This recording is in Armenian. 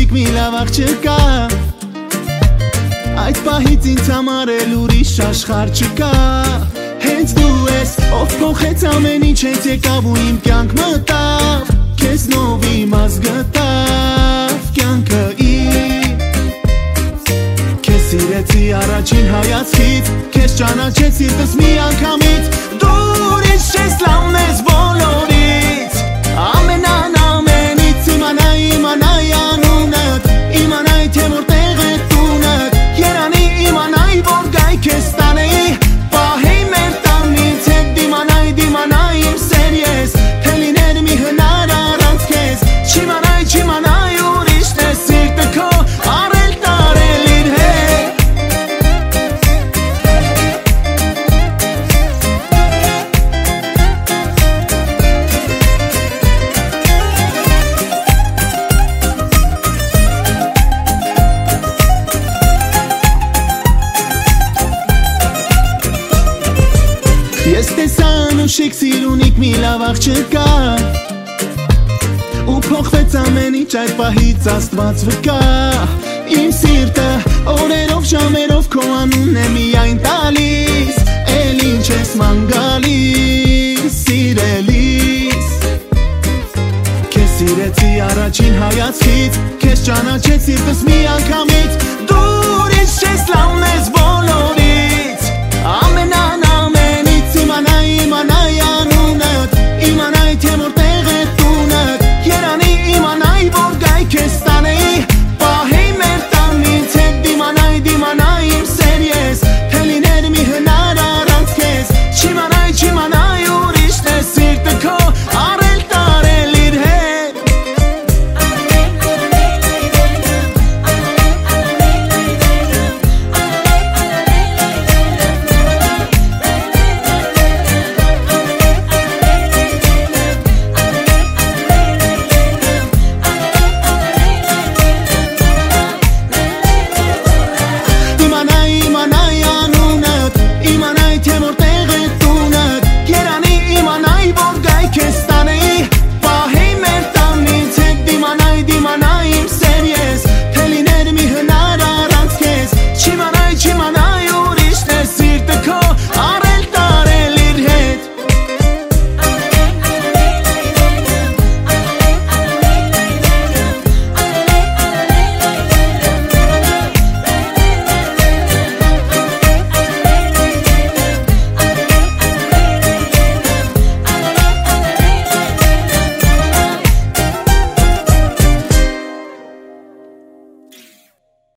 ունիք մի լավ աղջկա Այդ պահից ինձ համար էլ ուրիշ աշխարհ չկա Հենց դու ես, ով փոխեց ամեն ինչ հենց եկավ ու իմ կյանք մտավ Քեզնով իմ ազգ գտավ կյանքը իմ Քեզ սիրեցի առաջին հայացքից Քեզ ճանաչեց սիրտս մի անգամից Դու ուրիշ ես լավն ես բոլորից Ամենից իմանայի անունդ Իմանայի թե որտեղ է տունդ Երանի իմանայի որ գայ քեզ տանեի Պահեի մեր տանից հետ դիմանայի իմ սեր ես Թե լիներ մի հնար առանց քեզ Չիմանայի ուրիշն է սիրտը քո Արել տարել իր հետ Ես տեսա անուշիկ սիրունիք մի լավ աղջկա Ու փոխվեց ամեն ինչ այդ պահից Աստված վկա Իմ սիրտը օրերով ժամերով քո անունն է միայն տալիս Էլ ինչ ես ման գալիս սիրելիս Քեզ սիրեցի առաջին հայացքից Քեզ ճանաչեց սիրտս մի անգամ